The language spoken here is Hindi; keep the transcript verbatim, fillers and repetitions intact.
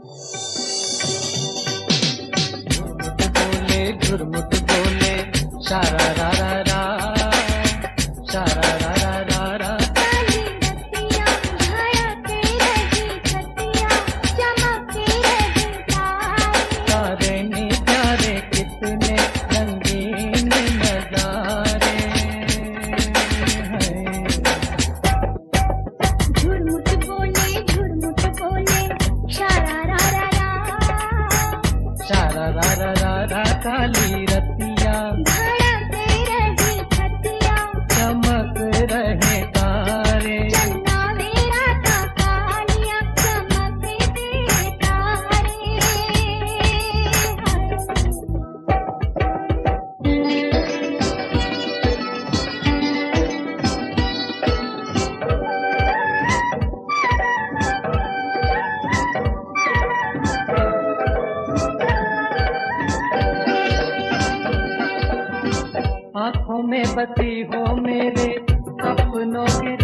झुरमुट बोले शारा रा रा रा, शारा रा रा रा रा। काली रतियाँ धड़के रही छतियाँ, चमके रही तारे। तारे नी प्यारे कितने रंगीन नजारे हैं। झुरमुट बोले झुरमुट बोले शारा रा रा रा, शारा रा रा रा रा। काली रतियाँ धड़के रही छतियाँ, चमक रहे तारे। चन्ना मेरा था कालिया, चमके तेरे तारे। आँखों में बसी हो मेरे अपनों के